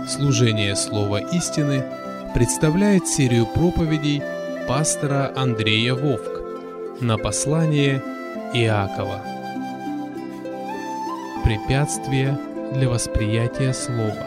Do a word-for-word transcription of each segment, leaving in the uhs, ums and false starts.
Служение Слова Истины представляет серию проповедей пастора Андрея Вовк на послание Иакова. Препятствия для восприятия Слова.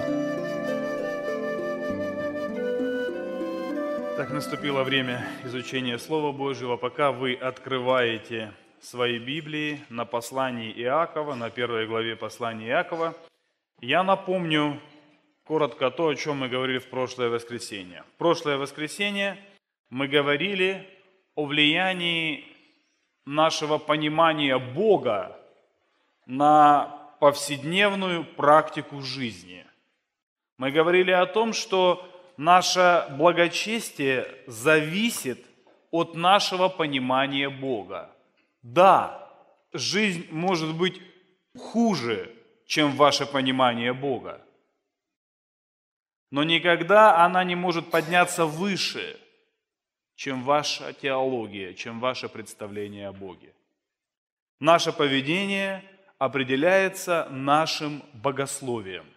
Так наступило время изучения Слова Божьего. Пока вы открываете свои Библии на послании Иакова, на первой главе послания Иакова, я напомню коротко то, о чем мы говорили в прошлое воскресенье. В прошлое воскресенье мы говорили о влиянии нашего понимания Бога на повседневную практику жизни. Мы говорили о том, что наше благочестие зависит от нашего понимания Бога. Да, жизнь может быть хуже, чем ваше понимание Бога, но никогда она не может подняться выше, чем ваша теология, чем ваше представление о Боге. Наше поведение определяется нашим богословием.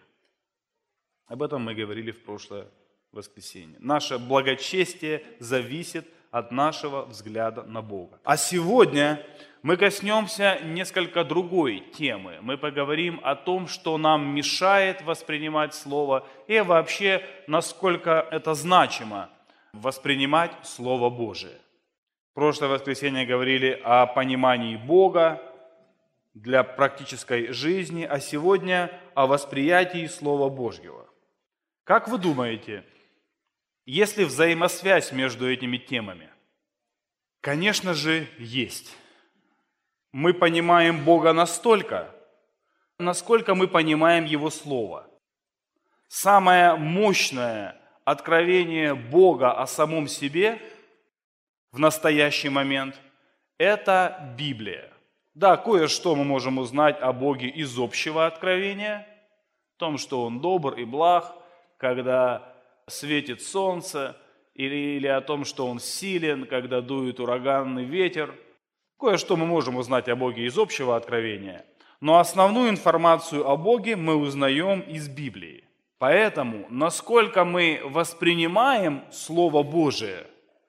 Об этом мы говорили в прошлое воскресенье. Наше благочестие зависит от нашего взгляда на Бога. А сегодня мы коснемся несколько другой темы. Мы поговорим о том, что нам мешает воспринимать Слово и вообще, насколько это значимо воспринимать Слово Божие. В прошлое воскресенье говорили о понимании Бога для практической жизни, а сегодня о восприятии Слова Божьего. Как вы думаете, есть ли взаимосвязь между этими темами? Конечно же, есть. Мы понимаем Бога настолько, насколько мы понимаем Его Слово. Самое мощное откровение Бога о самом себе в настоящий момент – это Библия. Да, кое-что мы можем узнать о Боге из общего откровения, о том, что Он добр и благ, когда светит солнце, или, или о том, что Он силен, когда дует ураганный ветер. Кое-что мы можем узнать о Боге из общего откровения, но основную информацию о Боге мы узнаем из Библии. Поэтому, насколько мы воспринимаем Слово Божие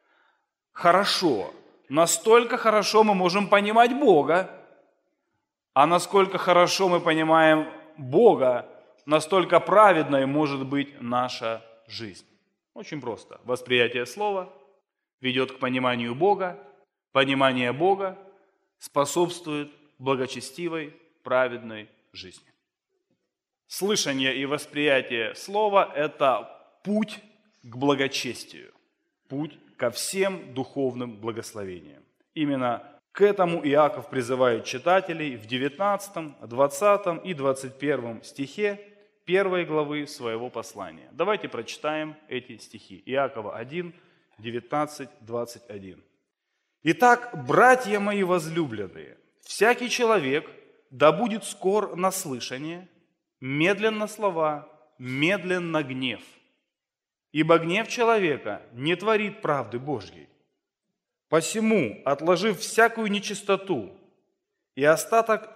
хорошо, настолько хорошо мы можем понимать Бога, а насколько хорошо мы понимаем Бога, настолько праведной может быть наша жизнь. Очень просто. Восприятие Слова ведет к пониманию Бога. Понимание Бога способствует благочестивой, праведной жизни. Слышание и восприятие Слова – это путь к благочестию, путь ко всем духовным благословениям. Именно к этому Иаков призывает читателей в девятнадцатом, двадцатом и двадцать первом стихе первой главы своего послания. Давайте прочитаем эти стихи. Иакова один, девятнадцать, двадцать один. «Итак, братья мои возлюбленные, всякий человек да будет скор на слышание, медленно слова, медленно гнев. Ибо гнев человека не творит правды Божьей. Посему, отложив всякую нечистоту и остаток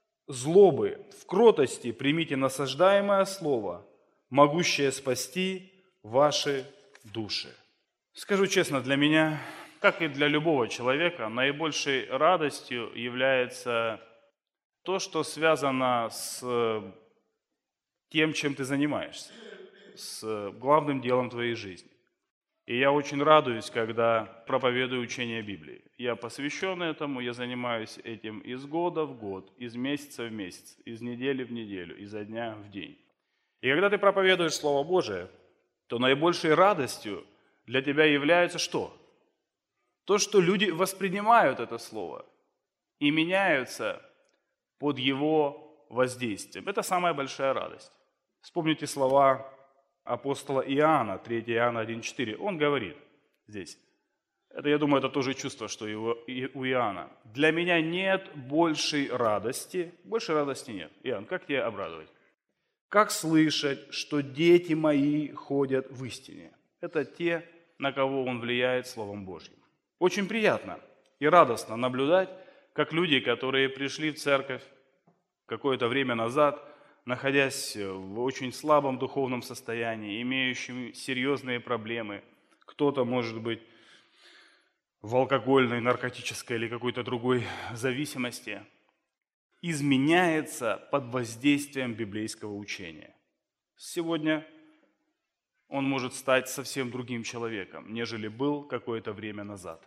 злобы, в кротости примите насаждаемое слово, могущее спасти ваши души». Скажу честно, для меня, как и для любого человека, наибольшей радостью является то, что связано с тем, чем ты занимаешься, с главным делом твоей жизни. И я очень радуюсь, когда проповедую учение Библии. Я посвящен этому, я занимаюсь этим из года в год, из месяца в месяц, из недели в неделю, изо дня в день. И когда ты проповедуешь Слово Божие, то наибольшей радостью для тебя является что? То, что люди воспринимают это Слово и меняются под его воздействием. Это самая большая радость. Вспомните слова апостола Иоанна, третье Иоанна один четыре. Он говорит здесь, это, я думаю, это тоже чувство, что и у Иоанна. «Для меня нет большей радости». Большей радости нет. Иоанн, как тебя обрадовать? «Как слышать, что дети мои ходят в истине». Это те, на кого он влияет Словом Божьим. Очень приятно и радостно наблюдать, как люди, которые пришли в церковь какое-то время назад, находясь в очень слабом духовном состоянии, имеющим серьезные проблемы. Кто-то, может быть, в алкогольной, наркотической или какой-то другой зависимости, изменяется под воздействием библейского учения. Сегодня он может стать совсем другим человеком, нежели был какое-то время назад.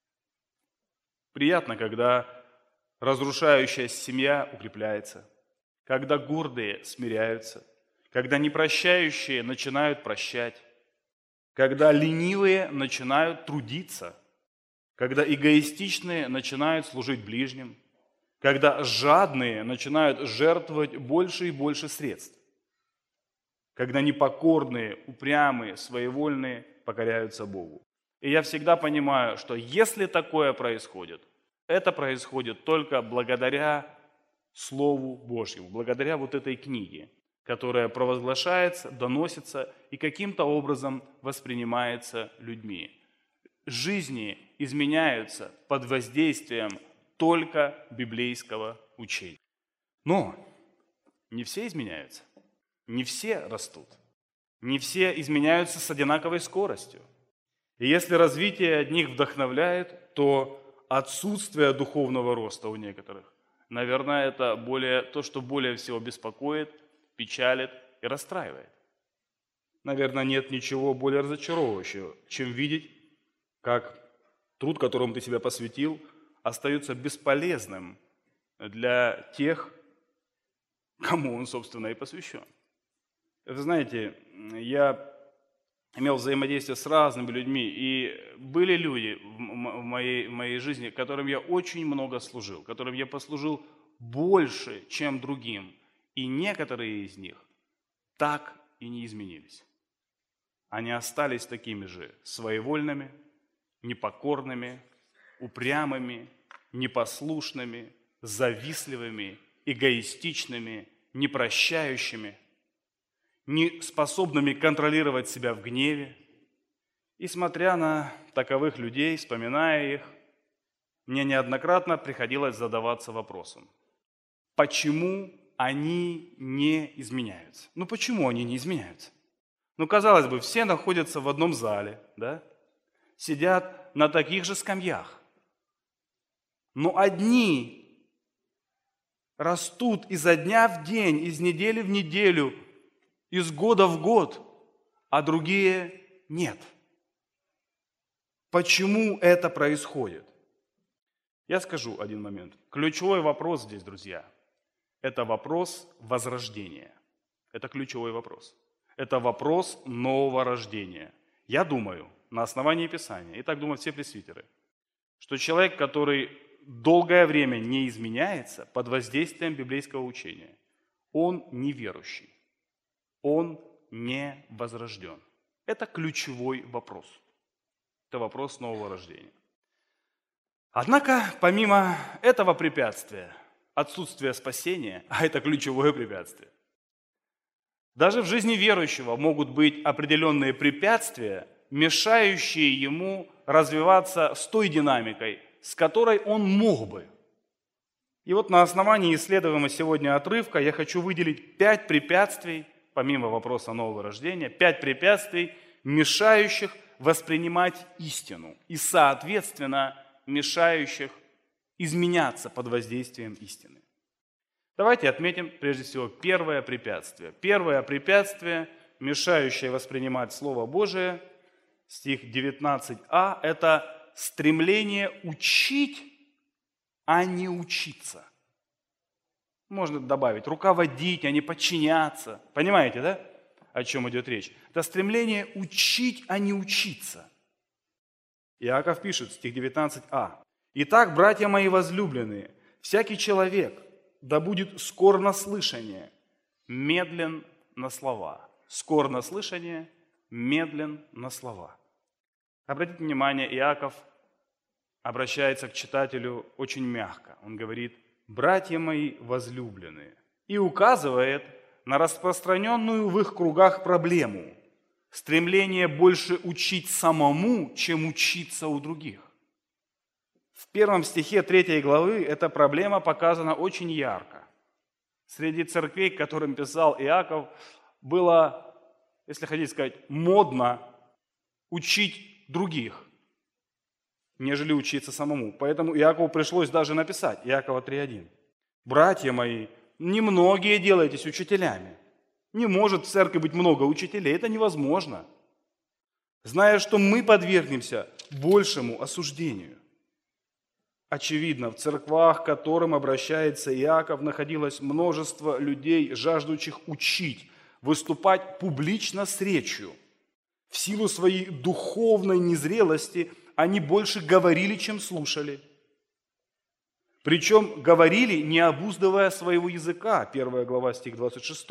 Приятно, когда разрушающаяся семья укрепляется, когда гордые смиряются, когда непрощающие начинают прощать, когда ленивые начинают трудиться, когда эгоистичные начинают служить ближним, когда жадные начинают жертвовать больше и больше средств, когда непокорные, упрямые, своевольные покоряются Богу. И я всегда понимаю, что если такое происходит, это происходит только благодаря Слову Божьему, благодаря вот этой книге, которая провозглашается, доносится и каким-то образом воспринимается людьми. Жизни изменяются под воздействием только библейского учения. Но не все изменяются, не все растут, не все изменяются с одинаковой скоростью. И если развитие одних вдохновляет, то отсутствие духовного роста у некоторых, наверное, это более, то, что более всего беспокоит, печалит и расстраивает. Наверное, нет ничего более разочаровывающего, чем видеть, как труд, которому ты себя посвятил, остается бесполезным для тех, кому он, собственно, и посвящен. Вы знаете, я имел взаимодействие с разными людьми, и были люди в моей, в моей жизни, которым я очень много служил, которым я послужил больше, чем другим, и некоторые из них так и не изменились. Они остались такими же своевольными, непокорными, упрямыми, непослушными, завистливыми, эгоистичными, непрощающими, не способными контролировать себя в гневе. И смотря на таковых людей, вспоминая их, мне неоднократно приходилось задаваться вопросом, почему они не изменяются? Ну почему они не изменяются? Ну, казалось бы, все находятся в одном зале, да? Сидят на таких же скамьях. Но одни растут изо дня в день, из недели в неделю, из года в год, а другие нет. Почему это происходит? Я скажу один момент. Ключевой вопрос здесь, друзья, это вопрос возрождения. Это ключевой вопрос. Это вопрос нового рождения. Я думаю, на основании Писания, и так думают все пресвитеры, что человек, который долгое время не изменяется под воздействием библейского учения, он неверующий, он не возрожден. Это ключевой вопрос. Это вопрос нового рождения. Однако, помимо этого препятствия, отсутствия спасения, а это ключевое препятствие, даже в жизни верующего могут быть определенные препятствия, мешающие ему развиваться с той динамикой, с которой он мог бы. И вот на основании исследуемого сегодня отрывка я хочу выделить пять препятствий, помимо вопроса нового рождения, пять препятствий, мешающих воспринимать истину и, соответственно, мешающих изменяться под воздействием истины. Давайте отметим прежде всего первое препятствие. Первое препятствие, мешающее воспринимать Слово Божие, стих девятнадцать а, это стремление учить, а не учиться. Можно добавить руководить, а не подчиняться. Понимаете, да, о чем идет речь? Это стремление учить, а не учиться. Иаков пишет, стих девятнадцать а. «Итак, братья мои возлюбленные, всякий человек да будет скор на слышание, медлен на слова». Скор на слышание, медлен на слова. Обратите внимание, Иаков обращается к читателю очень мягко. Он говорит: «Братья мои возлюбленные», и указывает на распространенную в их кругах проблему – стремление больше учить самому, чем учиться у других. В первом стихе третьей главы эта проблема показана очень ярко. Среди церквей, к которым писал Иаков, было, если хотите сказать, модно учить других, нежели учиться самому. Поэтому Иакову пришлось даже написать, Иакова три один. «Братья мои, немногие делайтесь учителями». Не может в церкви быть много учителей, это невозможно. Зная, что мы подвергнемся большему осуждению. Очевидно, в церквах, к которым обращается Иаков, находилось множество людей, жаждущих учить, выступать публично с речью. В силу своей духовной незрелости они больше говорили, чем слушали. Причем говорили, не обуздывая своего языка, первая глава, стих двадцать шесть.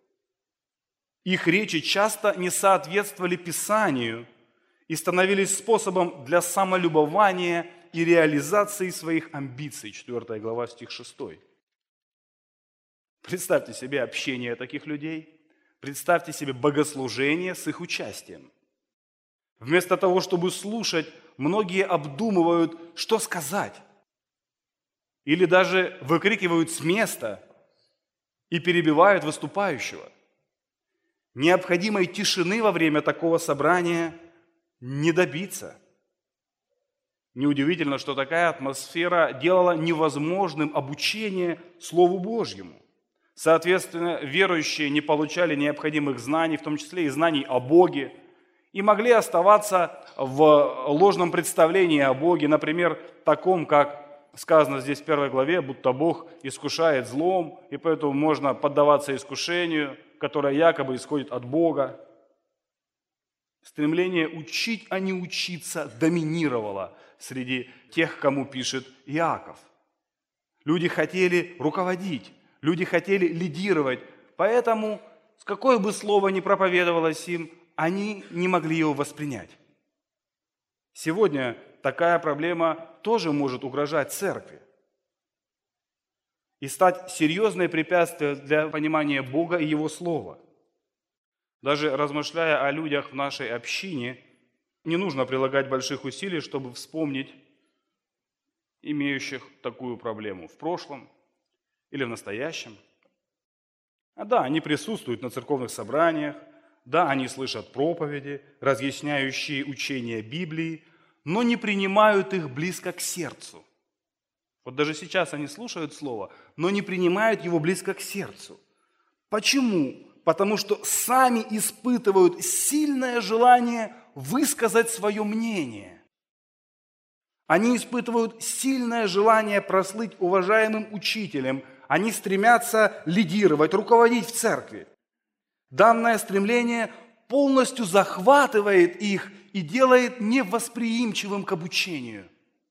Их речи часто не соответствовали Писанию и становились способом для самолюбования и реализации своих амбиций, четвёртая глава, стих шесть. Представьте себе общение таких людей, представьте себе богослужение с их участием. Вместо того, чтобы слушать, многие обдумывают, что сказать, или даже выкрикивают с места и перебивают выступающего. Необходимой тишины во время такого собрания не добиться. Неудивительно, что такая атмосфера делала невозможным обучение Слову Божьему. Соответственно, верующие не получали необходимых знаний, в том числе и знаний о Боге, и могли оставаться в ложном представлении о Боге, например, таком, как сказано здесь в первой главе, будто Бог искушает злом, и поэтому можно поддаваться искушению, которое якобы исходит от Бога. Стремление учить, а не учиться доминировало среди тех, кому пишет Иаков. Люди хотели руководить, люди хотели лидировать, поэтому, с какое бы слово ни проповедовалось им, они не могли его воспринять. Сегодня такая проблема тоже может угрожать церкви и стать серьезной препятствием для понимания Бога и Его Слова. Даже размышляя о людях в нашей общине, не нужно прилагать больших усилий, чтобы вспомнить имеющих такую проблему в прошлом или в настоящем. А да, они присутствуют на церковных собраниях, да, они слышат проповеди, разъясняющие учения Библии, но не принимают их близко к сердцу. Вот даже сейчас они слушают Слово, но не принимают его близко к сердцу. Почему? Потому что сами испытывают сильное желание высказать свое мнение. Они испытывают сильное желание прослыть уважаемым учителем. Они стремятся лидировать, руководить в церкви. Данное стремление полностью захватывает их и делает невосприимчивым к обучению.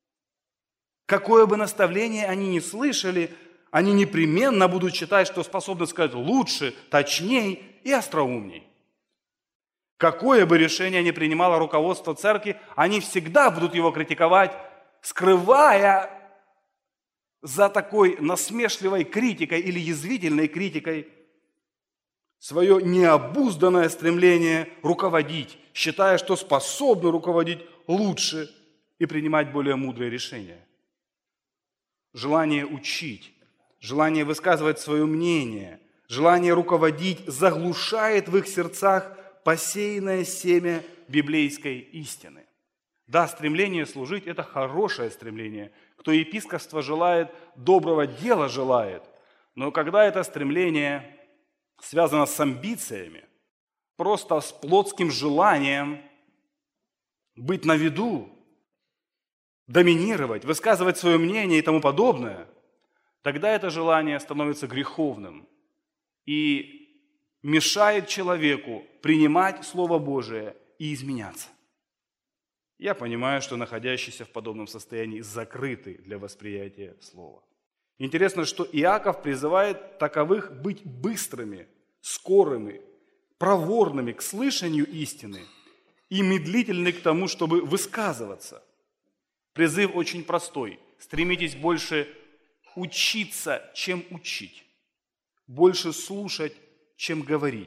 Какое бы наставление они ни слышали, они непременно будут считать, что способны сказать лучше, точней и остроумней. Какое бы решение ни принимало руководство церкви, они всегда будут его критиковать, скрывая за такой насмешливой критикой или язвительной критикой свое необузданное стремление руководить, считая, что способны руководить лучше и принимать более мудрые решения. Желание учить, желание высказывать свое мнение, желание руководить заглушает в их сердцах посеянное семя библейской истины. Да, стремление служить – это хорошее стремление. Кто епископство желает, доброго дела желает. Но когда это стремление связано с амбициями, просто с плотским желанием быть на виду, доминировать, высказывать свое мнение и тому подобное, тогда это желание становится греховным и мешает человеку принимать Слово Божие и изменяться. Я понимаю, что находящиеся в подобном состоянии закрыты для восприятия Слова. Интересно, что Иаков призывает таковых быть быстрыми, скорыми, проворными к слышанию истины и медлительны к тому, чтобы высказываться. Призыв очень простой. Стремитесь больше учиться, чем учить. Больше слушать, чем говорить.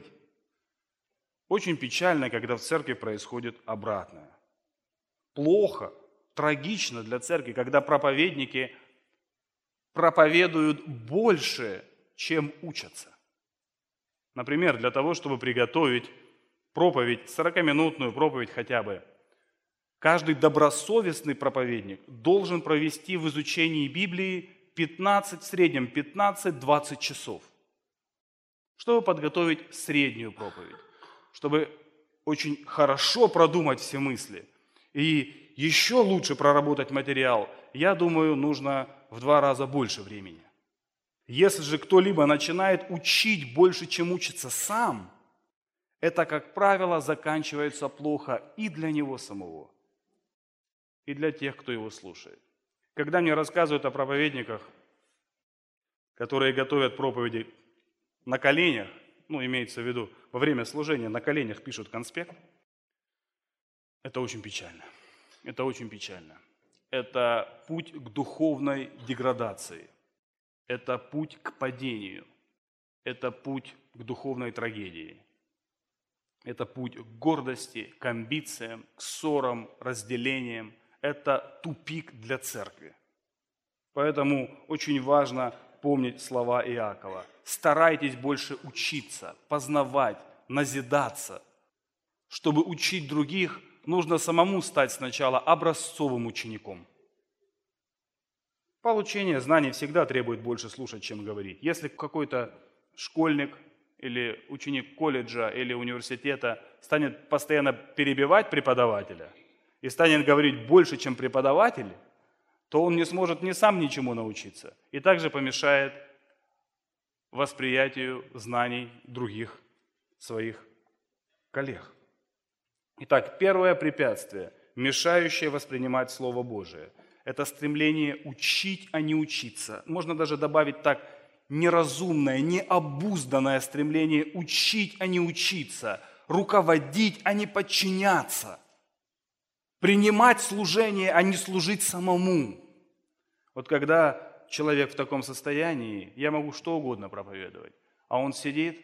Очень печально, когда в церкви происходит обратное. Плохо, трагично для церкви, когда проповедники проповедуют больше, чем учатся. Например, для того, чтобы приготовить проповедь, сорокаминутную проповедь хотя бы, каждый добросовестный проповедник должен провести в изучении Библии пятнадцать, в среднем пятнадцать-двадцать часов, чтобы подготовить среднюю проповедь, чтобы очень хорошо продумать все мысли. И еще лучше проработать материал, я думаю, нужно в два раза больше времени. Если же кто-либо начинает учить больше, чем учится сам, это, как правило, заканчивается плохо и для него самого, и для тех, кто его слушает. Когда мне рассказывают о проповедниках, которые готовят проповеди на коленях, ну, имеется в виду, во время служения на коленях пишут конспект, это очень печально. Это очень печально. Это путь к духовной деградации. Это путь к падению. Это путь к духовной трагедии. Это путь к гордости, к амбициям, к ссорам, разделениям. Это тупик для церкви. Поэтому очень важно помнить слова Иакова. Старайтесь больше учиться, познавать, назидаться. Чтобы учить других, нужно самому стать сначала образцовым учеником. Получение знаний всегда требует больше слушать, чем говорить. Если какой-то школьник или ученик колледжа или университета станет постоянно перебивать преподавателя и станет говорить больше, чем преподаватель, то он не сможет ни сам ничему научиться и также помешает восприятию знаний других своих коллег. Итак, первое препятствие, мешающее воспринимать Слово Божие, это стремление учить, а не учиться. Можно даже добавить так, неразумное, необузданное стремление учить, а не учиться, руководить, а не подчиняться, принимать служение, а не служить самому. Вот когда человек в таком состоянии, я могу что угодно проповедовать, а он сидит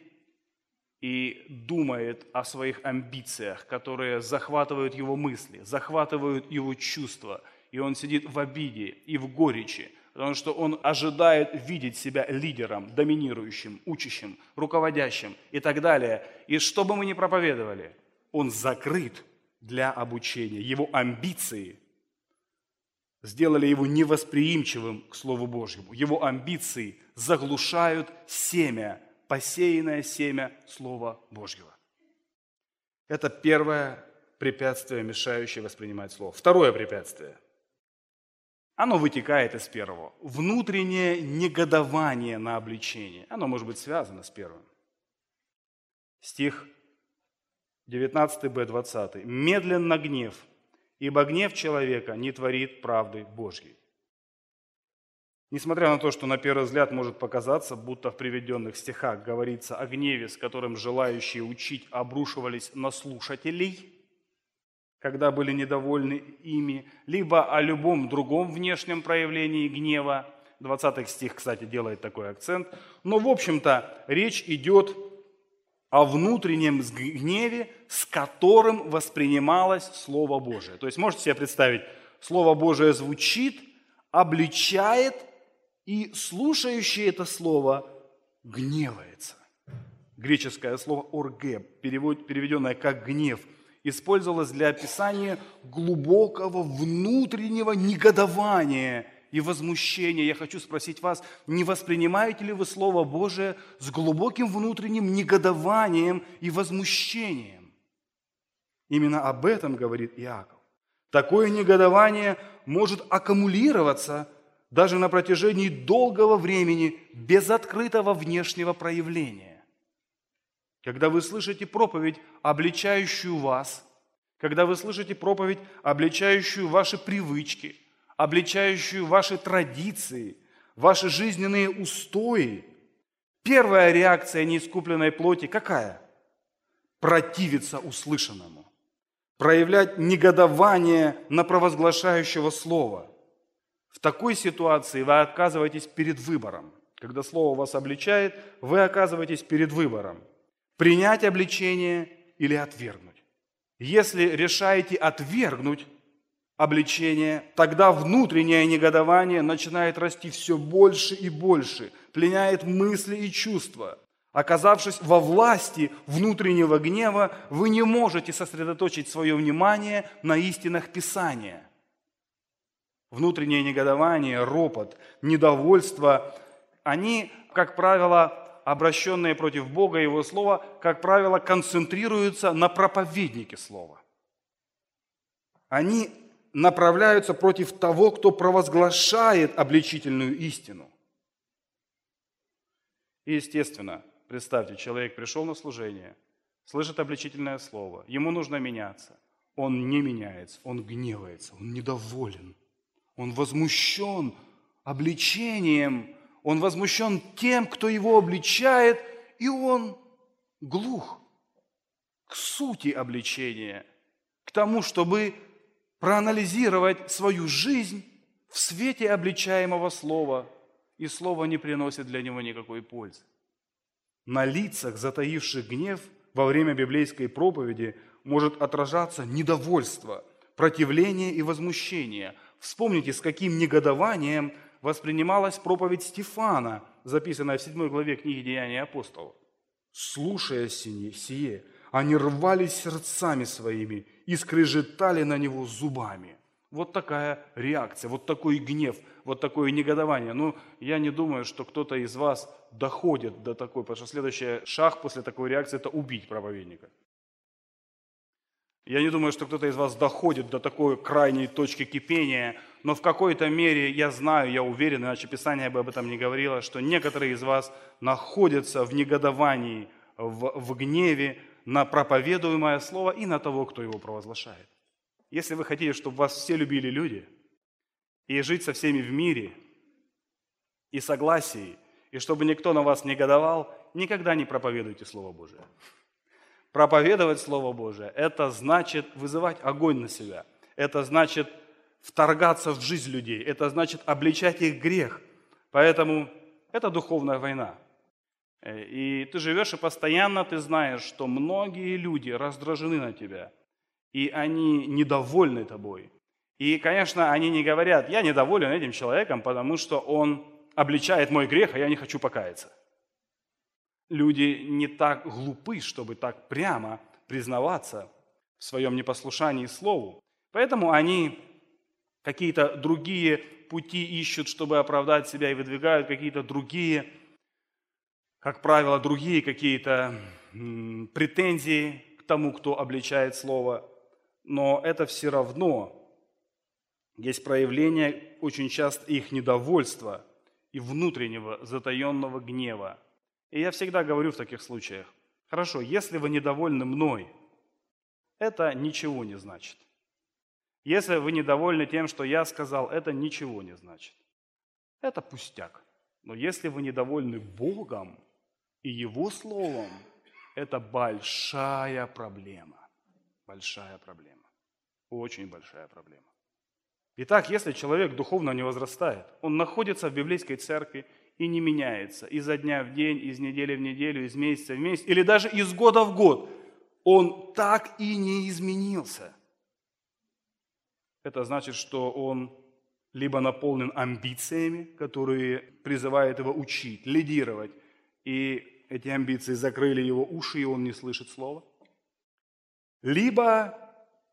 и думает о своих амбициях, которые захватывают его мысли, захватывают его чувства, и он сидит в обиде и в горечи, потому что он ожидает видеть себя лидером, доминирующим, учащим, руководящим и так далее. И что бы мы ни проповедовали, он закрыт для обучения. Его амбиции сделали его невосприимчивым к Слову Божьему. Его амбиции заглушают семя, посеянное семя Слова Божьего. Это первое препятствие, мешающее воспринимать Слово. Второе препятствие. Оно вытекает из первого. Внутреннее негодование на обличение. Оно может быть связано с первым. Стих девятнадцатый бэ, двадцатый. «Медленно гнев, ибо гнев человека не творит правды Божьей». Несмотря на то, что на первый взгляд может показаться, будто в приведенных стихах говорится о гневе, с которым желающие учить обрушивались на слушателей, когда были недовольны ими, либо о любом другом внешнем проявлении гнева. двадцатый стих, кстати, делает такой акцент. Но, в общем-то, речь идет о внутреннем гневе, с которым воспринималось Слово Божие. То есть, можете себе представить, Слово Божие звучит, обличает, и слушающий это слово гневается. Греческое слово «орге», переведенное как «гнев», использовалось для описания глубокого внутреннего негодования и возмущения. Я хочу спросить вас, не воспринимаете ли вы Слово Божие с глубоким внутренним негодованием и возмущением? Именно об этом говорит Иаков. Такое негодование может аккумулироваться даже на протяжении долгого времени без открытого внешнего проявления. Когда вы слышите проповедь, обличающую вас, когда вы слышите проповедь, обличающую ваши привычки, обличающую ваши традиции, ваши жизненные устои, первая реакция неискупленной плоти какая? Противиться услышанному, проявлять негодование на провозглашающего слова. В такой ситуации вы оказываетесь перед выбором. Когда слово вас обличает, вы оказываетесь перед выбором. Принять обличение или отвергнуть. Если решаете отвергнуть обличение, тогда внутреннее негодование начинает расти все больше и больше, пленяет мысли и чувства. Оказавшись во власти внутреннего гнева, вы не можете сосредоточить свое внимание на истинах Писания. Внутреннее негодование, ропот, недовольство, они, как правило, обращенные против Бога и Его Слова, как правило, концентрируются на проповеднике Слова. Они направляются против того, кто провозглашает обличительную истину. И, естественно, представьте, человек пришел на служение, слышит обличительное слово, ему нужно меняться. Он не меняется, он гневается, он недоволен, он возмущен обличением, он возмущен тем, кто его обличает, и он глух к сути обличения, к тому, чтобы проанализировать свою жизнь в свете обличаемого слова, и слово не приносит для него никакой пользы. На лицах, затаивших гнев во время библейской проповеди, может отражаться недовольство, противление и возмущение. Вспомните, с каким негодованием воспринималась проповедь Стефана, записанная в седьмой главе книги «Деяния апостолов». «Слушая сие, они рвались сердцами своими и скрежетали на него зубами». Вот такая реакция, вот такой гнев, вот такое негодование. Ну, я не думаю, что кто-то из вас доходит до такой, потому что следующий шаг после такой реакции – это убить проповедника. Я не думаю, что кто-то из вас доходит до такой крайней точки кипения, но в какой-то мере я знаю, я уверен, иначе Писание бы об этом не говорило, что некоторые из вас находятся в негодовании, в, в гневе на проповедуемое слово и на того, кто его провозглашает. Если вы хотите, чтобы вас все любили люди, и жить со всеми в мире, и согласии, и чтобы никто на вас не негодовал, никогда не проповедуйте Слово Божие. Проповедовать Слово Божие – это значит вызывать огонь на себя. Это значит вторгаться в жизнь людей. Это значит обличать их грех. Поэтому это духовная война. И ты живешь, и постоянно ты знаешь, что многие люди раздражены на тебя, и они недовольны тобой. И, конечно, они не говорят: я недоволен этим человеком, потому что он обличает мой грех, а я не хочу покаяться. Люди не так глупы, чтобы так прямо признаваться в своем непослушании Слову. Поэтому они какие-то другие пути ищут, чтобы оправдать себя, и выдвигают какие-то другие, как правило, другие какие-то м, претензии к тому, кто обличает Слово. Но это все равно есть проявление очень часто их недовольства и внутреннего затаенного гнева. И я всегда говорю в таких случаях: хорошо, если вы недовольны мной, это ничего не значит. Если вы недовольны тем, что я сказал, это ничего не значит. Это пустяк. Но если вы недовольны Богом и Его Словом, это большая проблема. Большая проблема. Очень большая проблема. Итак, если человек духовно не возрастает, он находится в библейской церкви и не меняется изо дня в день, из недели в неделю, из месяца в месяц, или даже из года в год, он так и не изменился. Это значит, что он либо наполнен амбициями, которые призывают его учить, лидировать, и эти амбиции закрыли его уши, и он не слышит слова, либо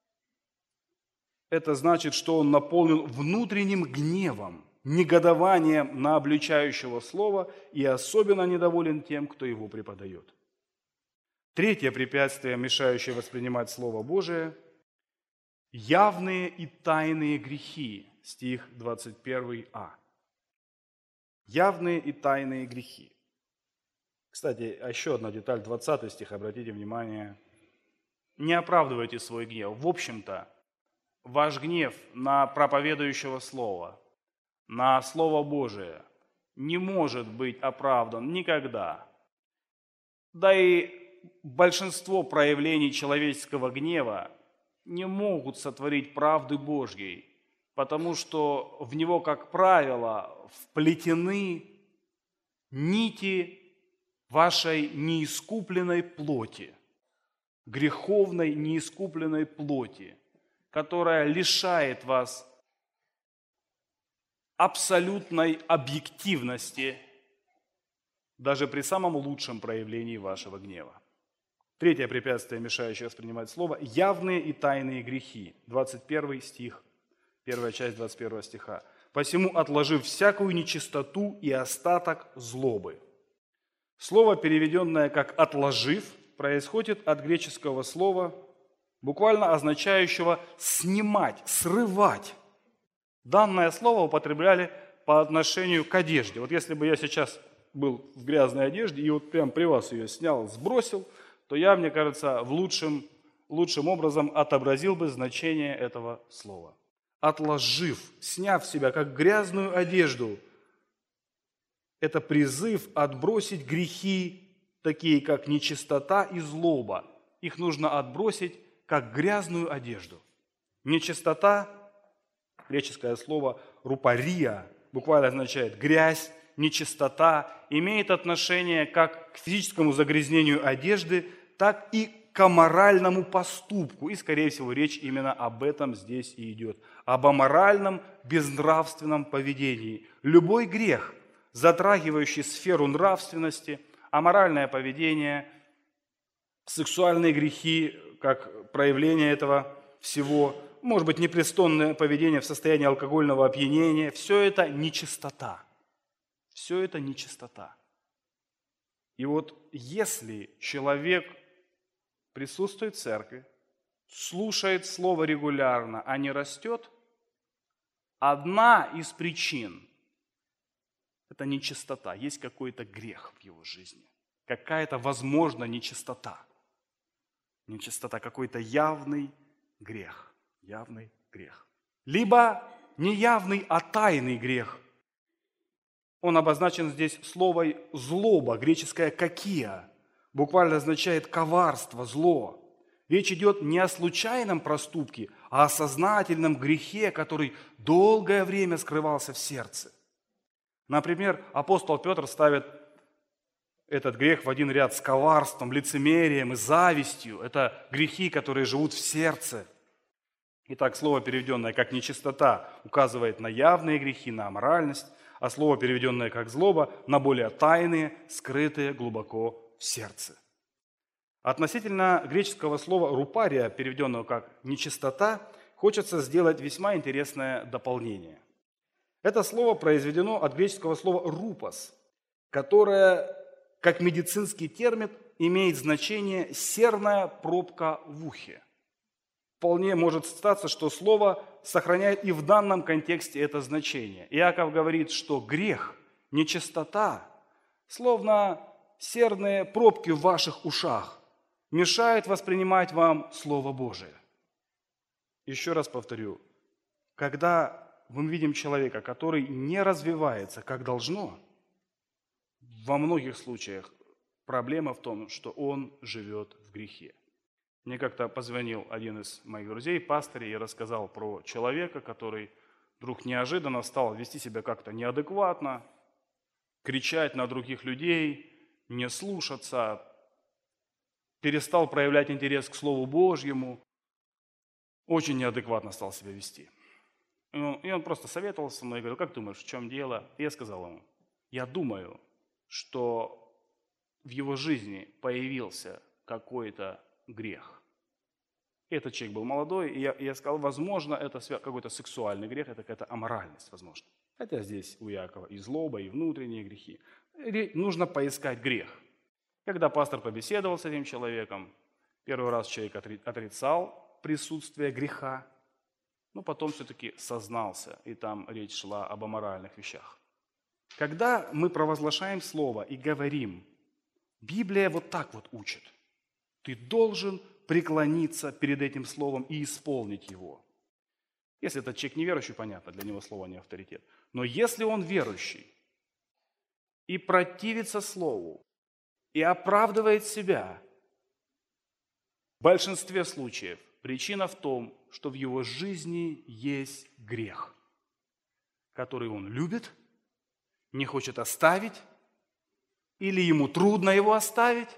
это значит, что он наполнен внутренним гневом, негодованием на обличающего слова и особенно недоволен тем, кто его преподает. Третье препятствие, мешающее воспринимать Слово Божие – явные и тайные грехи. Стих двадцать первый а. Явные и тайные грехи. Кстати, еще одна деталь, двадцатый стих, обратите внимание. Не оправдывайте свой гнев. В общем-то, ваш гнев на проповедующего слова, на Слово Божие не может быть оправдан никогда. Да и большинство проявлений человеческого гнева не могут сотворить правды Божьей, потому что в него, как правило, вплетены нити вашей неискупленной плоти, греховной неискупленной плоти, которая лишает вас абсолютной объективности даже при самом лучшем проявлении вашего гнева. Третье препятствие, мешающее воспринимать слово – явные и тайные грехи. двадцать первый стих, первая часть двадцать первого стиха. «Посему, отложив всякую нечистоту и остаток злобы». Слово, переведенное как «отложив», происходит от греческого слова, буквально означающего «снимать», «срывать». Данное слово употребляли по отношению к одежде. Вот если бы я сейчас был в грязной одежде и вот прям при вас ее снял, сбросил, то я, мне кажется, в лучшем, лучшим образом отобразил бы значение этого слова. Отложив, сняв себя как грязную одежду, это призыв отбросить грехи, такие как нечистота и злоба. Их нужно отбросить как грязную одежду. Нечистота, греческое слово рупария, буквально означает грязь, нечистота, имеет отношение как к физическому загрязнению одежды, так и к аморальному поступку. И, скорее всего, речь именно об этом здесь и идет. Об аморальном, безнравственном поведении. Любой грех, затрагивающий сферу нравственности, аморальное поведение, сексуальные грехи, как проявление этого всего, может быть, непристойное поведение в состоянии алкогольного опьянения, все это нечистота. Все это нечистота. И вот если человек присутствует в церкви, слушает слово регулярно, а не растет, одна из причин – это нечистота. Есть какой-то грех в его жизни. Какая-то, возможно, нечистота. Нечистота, какой-то явный грех. Явный грех. Либо не явный, а тайный грех. Он обозначен здесь словом «злоба», греческое «какия», буквально означает коварство, зло. Речь идет не о случайном проступке, а о сознательном грехе, который долгое время скрывался в сердце. Например, апостол Петр ставит этот грех в один ряд с коварством, лицемерием и завистью. Это грехи, которые живут в сердце. Итак, слово, переведенное как «нечистота», указывает на явные грехи, на аморальность, а слово, переведенное как «злоба», на более тайные, скрытые глубоко в сердце. Относительно греческого слова «рупария», переведенного как «нечистота», хочется сделать весьма интересное дополнение. Это слово произведено от греческого слова «рупас», которое, как медицинский термин, имеет значение «серная пробка в ухе». Вполне может статься, что слово сохраняет и в данном контексте это значение. Иаков говорит, что грех, нечистота, словно серные пробки в ваших ушах, мешают воспринимать вам Слово Божие. Еще раз повторю, когда мы видим человека, который не развивается как должно, во многих случаях проблема в том, что он живет в грехе. Мне как-то позвонил один из моих друзей, пастырь, и рассказал про человека, который вдруг неожиданно стал вести себя как-то неадекватно, кричать на других людей, не слушаться, перестал проявлять интерес к Слову Божьему, очень неадекватно стал себя вести. И он просто советовался со мной и говорил: как думаешь, в чем дело? И я сказал ему: я думаю, что в его жизни появился какой-то грех. И этот человек был молодой, и я, и я сказал, возможно, это какой-то сексуальный грех, это какая-то аморальность, возможно. Хотя здесь у Иакова и злоба, и внутренние грехи. И нужно поискать грех. Когда пастор побеседовал с этим человеком, первый раз человек отрицал присутствие греха, но потом все-таки сознался, и там речь шла об аморальных вещах. Когда мы провозглашаем слово и говорим, Библия вот так вот учит. Ты должен преклониться перед этим словом и исполнить его. Если этот человек неверующий, понятно, для него слово не авторитет. Но если он верующий и противится слову, и оправдывает себя, в большинстве случаев причина в том, что в его жизни есть грех, который он любит, не хочет оставить, или ему трудно его оставить.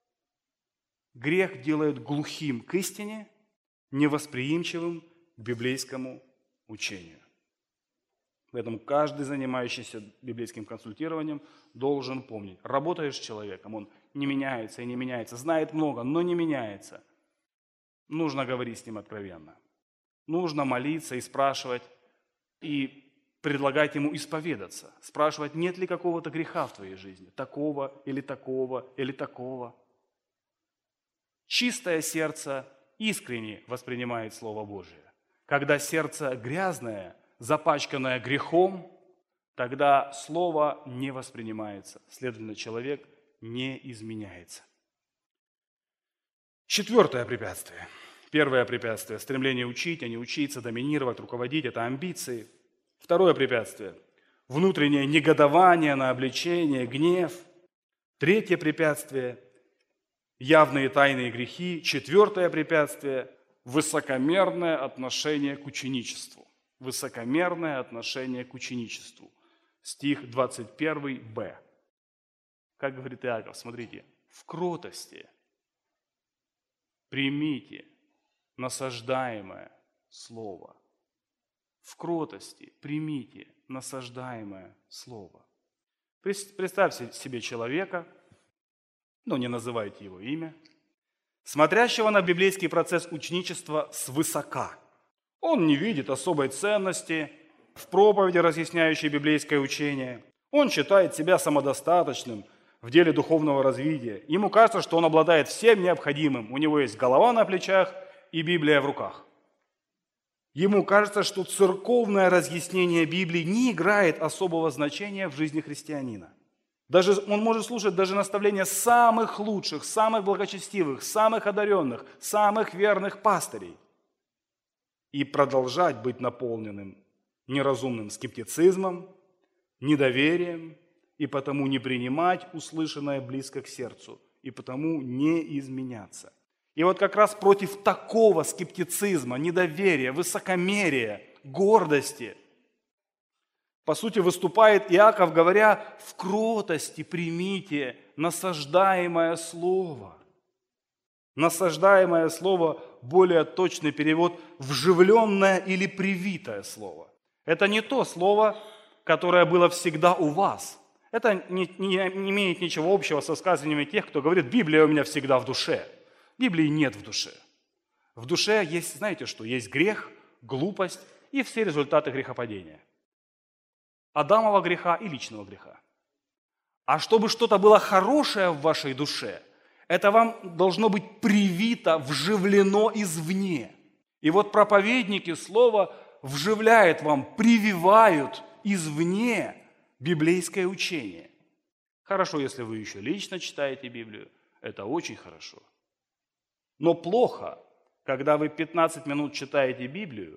Грех делает глухим к истине, невосприимчивым к библейскому учению. Поэтому каждый, занимающийся библейским консультированием, должен помнить. Работаешь с человеком, он не меняется и не меняется, знает много, но не меняется. Нужно говорить с ним откровенно. Нужно молиться и спрашивать, и предлагать ему исповедаться. Спрашивать, нет ли какого-то греха в твоей жизни, такого или такого или такого. Чистое сердце искренне воспринимает Слово Божие. Когда сердце грязное, запачканное грехом, тогда Слово не воспринимается. Следовательно, человек не изменяется. Четвертое препятствие. Первое препятствие – стремление учить, а не учиться, доминировать, руководить – это амбиции. Второе препятствие – внутреннее негодование на обличение, гнев. Третье препятствие – явные тайные грехи. Четвертое препятствие – высокомерное отношение к ученичеству. Высокомерное отношение к ученичеству. Стих двадцать первый бэ. Как говорит Иаков, смотрите, в кротости примите насаждаемое слово. В кротости примите насаждаемое слово. Представьте себе человека, но не называйте его имя, смотрящего на библейский процесс ученичества свысока. Он не видит особой ценности в проповеди, разъясняющей библейское учение. Он считает себя самодостаточным в деле духовного развития. Ему кажется, что он обладает всем необходимым. У него есть голова на плечах и Библия в руках. Ему кажется, что церковное разъяснение Библии не играет особого значения в жизни христианина. Даже, он может слушать даже наставления самых лучших, самых благочестивых, самых одаренных, самых верных пастырей и продолжать быть наполненным неразумным скептицизмом, недоверием и потому не принимать услышанное близко к сердцу и потому не изменяться. И вот как раз против такого скептицизма, недоверия, высокомерия, гордости, по сути, выступает Иаков, говоря, в кротости примите насаждаемое слово. Насаждаемое слово, более точный перевод, вживленное или привитое слово. Это не то слово, которое было всегда у вас. Это не, не, не имеет ничего общего со сказаниями тех, кто говорит, Библия у меня всегда в душе. Библии нет в душе. В душе есть, знаете что, есть грех, глупость и все результаты грехопадения. Адамова греха и личного греха. А чтобы что-то было хорошее в вашей душе, это вам должно быть привито, вживлено извне. И вот проповедники слова вживляют вам, прививают извне библейское учение. Хорошо, если вы еще лично читаете Библию, это очень хорошо. Но плохо, когда вы пятнадцать минут читаете Библию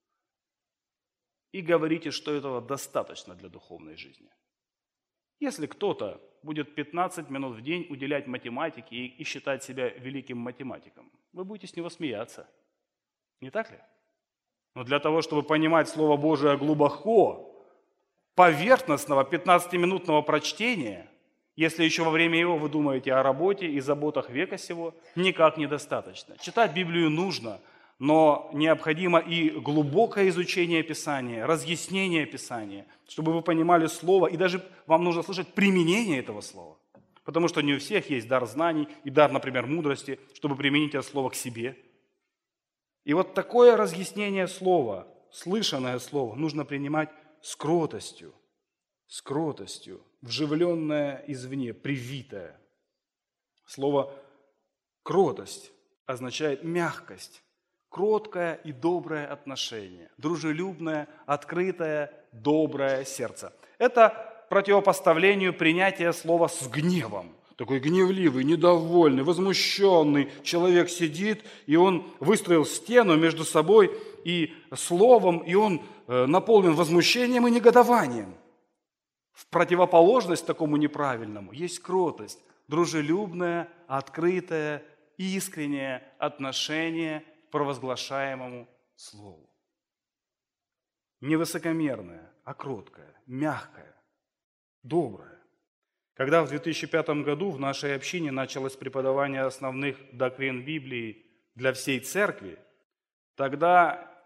и говорите, что этого достаточно для духовной жизни. Если кто-то будет пятнадцать минут в день уделять математике и, и считать себя великим математиком, вы будете с него смеяться. Не так ли? Но для того, чтобы понимать Слово Божие глубоко, поверхностного пятнадцатиминутного прочтения, если еще во время его вы думаете о работе и заботах века сего, никак недостаточно. Читать Библию нужно, но необходимо и глубокое изучение Писания, разъяснение Писания, чтобы вы понимали Слово, и даже вам нужно слышать применение этого Слова. Потому что не у всех есть дар знаний и дар, например, мудрости, чтобы применить это Слово к себе. И вот такое разъяснение Слова, слышанное Слово, нужно принимать с кротостью, с кротостью, вживленное извне, привитое. Слово «кротость» означает мягкость, кроткое и доброе отношение, дружелюбное, открытое, доброе сердце. Это противопоставлению принятия слова с гневом. Такой гневливый, недовольный, возмущенный человек сидит, и он выстроил стену между собой и словом, и он наполнен возмущением и негодованием. В противоположность такому неправильному есть кротость, дружелюбное, открытое, искреннее отношение к провозглашаемому слову. Не высокомерное, а кроткое, мягкое, доброе. Когда в две тысячи пятом году в нашей общине началось преподавание основных доктрин Библии для всей церкви, тогда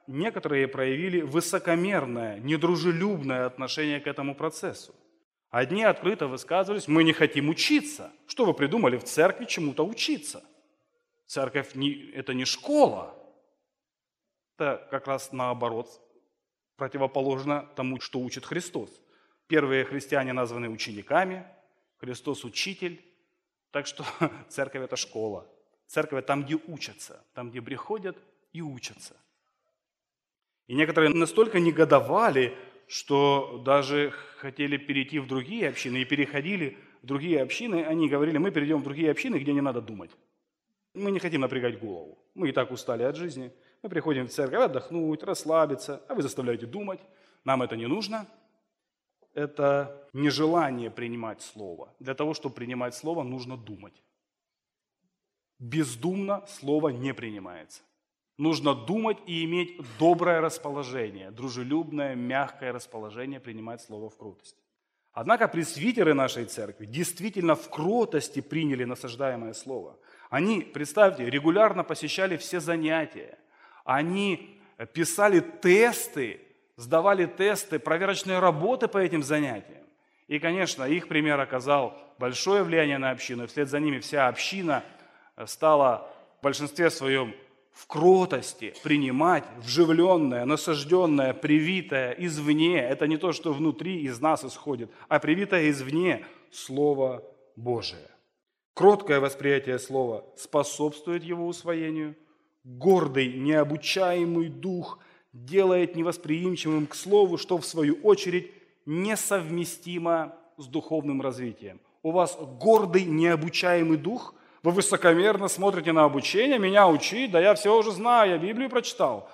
некоторые проявили высокомерное, недружелюбное отношение к этому процессу. Одни открыто высказывались: мы не хотим учиться. Что вы придумали в церкви чему-то учиться? Церковь не, это не школа. Это как раз наоборот, противоположно тому, что учит Христос. Первые христиане названы учениками, Христос учитель. Так что церковь это школа. Церковь там, где учатся, там, где приходят и учатся. И некоторые настолько негодовали, что даже хотели перейти в другие общины, и переходили в другие общины. Они говорили: мы перейдем в другие общины, где не надо думать. Мы не хотим напрягать голову. Мы и так устали от жизни. Мы приходим в церковь отдохнуть, расслабиться, а вы заставляете думать. Нам это не нужно. Это нежелание принимать Слово. Для того, чтобы принимать Слово, нужно думать. Бездумно Слово не принимается. Нужно думать и иметь доброе расположение, дружелюбное, мягкое расположение принимать Слово в кротости. Однако пресвитеры нашей церкви действительно в кротости приняли насаждаемое Слово. Они, представьте, регулярно посещали все занятия. Они писали тесты, сдавали тесты, проверочные работы по этим занятиям. И, конечно, их пример оказал большое влияние на общину. И вслед за ними вся община стала в большинстве своем в кротости принимать вживленное, насажденное, привитое извне. Это не то, что внутри из нас исходит, а привитое извне Слово Божие. Кроткое восприятие Слова способствует его усвоению. Гордый, необучаемый дух делает невосприимчивым к Слову, что в свою очередь несовместимо с духовным развитием. У вас гордый, необучаемый дух, вы высокомерно смотрите на обучение: меня учить, да я все уже знаю, я Библию прочитал.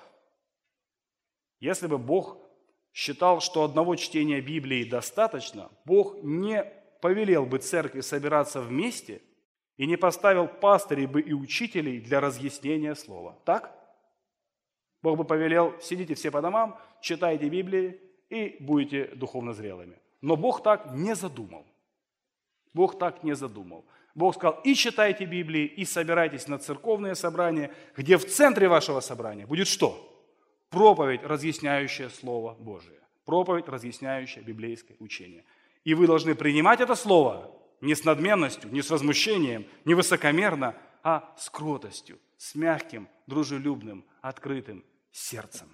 Если бы Бог считал, что одного чтения Библии достаточно, Бог не повелел бы церкви собираться вместе и не поставил пастырей бы и учителей для разъяснения Слова. Так? Бог бы повелел: сидите все по домам, читайте Библии и будете духовно зрелыми. Но Бог так не задумал. Бог так не задумал. Бог сказал: и читайте Библии, и собирайтесь на церковные собрания, где в центре вашего собрания будет что? Проповедь, разъясняющая Слово Божие. Проповедь, разъясняющая библейское учение. И вы должны принимать это Слово не с надменностью, не с возмущением, не высокомерно, а с кротостью, с мягким, дружелюбным, открытым сердцем.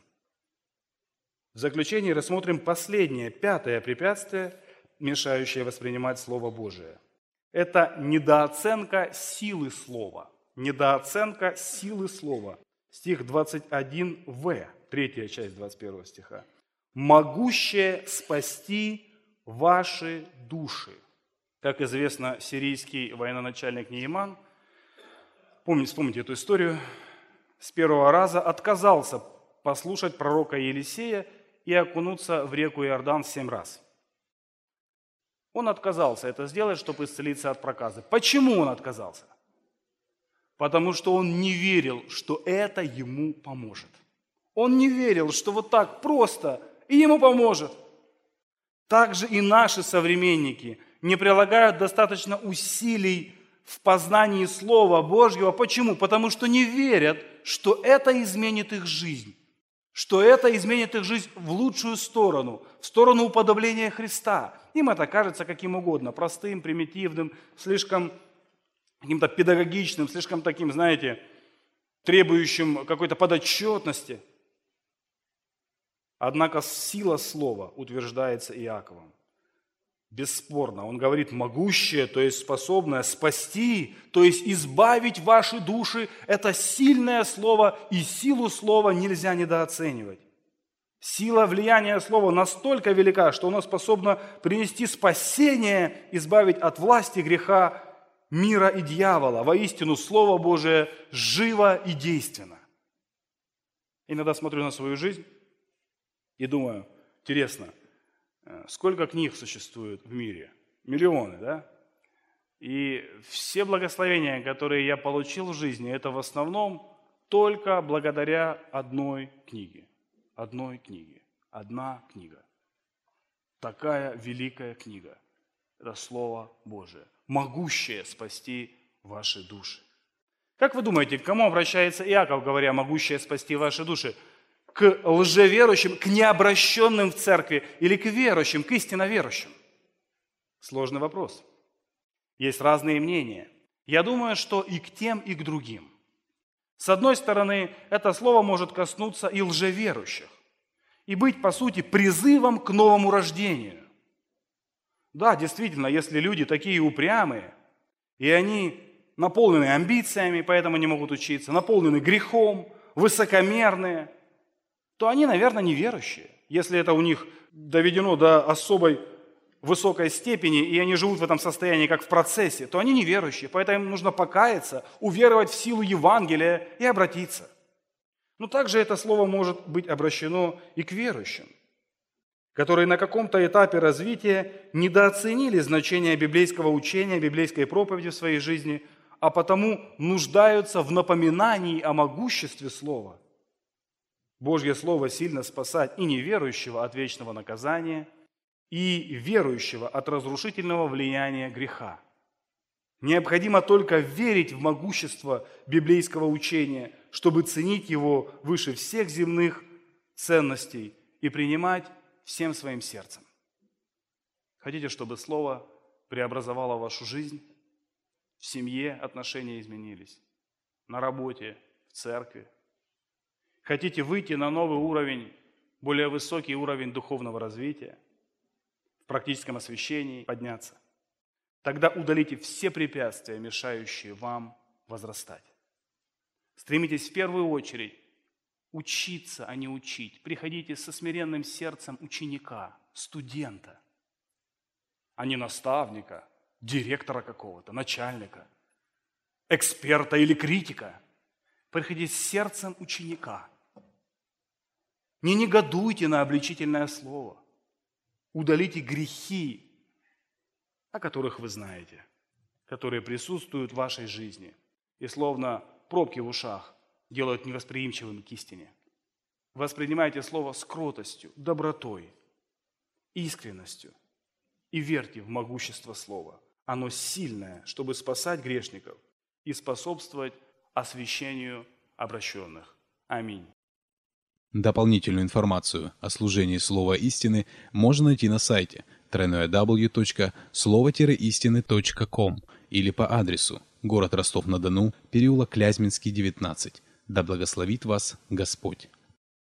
В заключение рассмотрим последнее, пятое препятствие, мешающее воспринимать Слово Божие. Это недооценка силы Слова. Недооценка силы Слова. Стих двадцать один в, третья часть двадцать первого стиха. «Могущее спасти ваши души». Как известно, сирийский военачальник Нееман, помните, вспомните эту историю, с первого раза отказался послушать пророка Елисея и окунуться в реку Иордан семь раз. Он отказался это сделать, чтобы исцелиться от проказы. Почему он отказался? Потому что он не верил, что это ему поможет. Он не верил, что вот так просто и ему поможет. Также и наши современники не прилагают достаточно усилий в познании Слова Божьего. Почему? Потому что не верят, что это изменит их жизнь. Что это изменит их жизнь в лучшую сторону, в сторону уподобления Христа. Им это кажется каким угодно, простым, примитивным, слишком каким-то педагогичным, слишком таким, знаете, требующим какой-то подотчетности. Однако сила слова утверждается Иаковом. Бесспорно, он говорит: могущее, то есть способное спасти, то есть избавить ваши души. Это сильное слово, и силу слова нельзя недооценивать. Сила влияния слова настолько велика, что оно способно принести спасение, избавить от власти греха, мира и дьявола. Воистину, Слово Божие живо и действенно. Иногда смотрю на свою жизнь и думаю: интересно, сколько книг существует в мире? Миллионы, да? И все благословения, которые я получил в жизни, это в основном только благодаря одной книге. Одной книге. Одна книга. Такая великая книга. Это Слово Божие, могущее спасти ваши души. Как вы думаете, к кому обращается Иаков, говоря: могущее спасти ваши души? к лжеверующим, к необращенным в церкви или к верующим, к истинно верующим? Сложный вопрос. Есть разные мнения. Я думаю, что и к тем, и к другим. С одной стороны, это слово может коснуться и лжеверующих, и быть, по сути, призывом к новому рождению. Да, действительно, если люди такие упрямые, и они наполнены амбициями, поэтому не могут учиться, наполнены грехом, высокомерные, то они, наверное, неверующие. Если это у них доведено до особой высокой степени, и они живут в этом состоянии как в процессе, то они неверующие. Поэтому им нужно покаяться, уверовать в силу Евангелия и обратиться. Но также это слово может быть обращено и к верующим, которые на каком-то этапе развития недооценили значение библейского учения, библейской проповеди в своей жизни, а потому нуждаются в напоминании о могуществе слова. Божье слово сильно спасать и неверующего от вечного наказания, и верующего от разрушительного влияния греха. Необходимо только верить в могущество библейского учения, чтобы ценить его выше всех земных ценностей и принимать всем своим сердцем. Хотите, чтобы слово преобразовало вашу жизнь? В семье отношения изменились, на работе, в церкви. Хотите выйти на новый уровень, более высокий уровень духовного развития, в практическом освящении подняться? Тогда удалите все препятствия, мешающие вам возрастать. Стремитесь в первую очередь учиться, а не учить. Приходите со смиренным сердцем ученика, студента, а не наставника, директора какого-то, начальника, эксперта или критика. Приходите с сердцем ученика. Не негодуйте на обличительное слово. Удалите грехи, о которых вы знаете, которые присутствуют в вашей жизни и словно пробки в ушах делают невосприимчивым к истине. Воспринимайте слово с кротостью, добротой, искренностью и верьте в могущество слова. Оно сильное, чтобы спасать грешников и способствовать освящению обращенных. Аминь. Дополнительную информацию о служении Слова Истины можно найти на сайте дабл ю дабл ю дабл ю точка слово истины точка ком или по адресу город Ростов-на-Дону, переулок Клязьминский, девятнадцать. Да благословит вас Господь!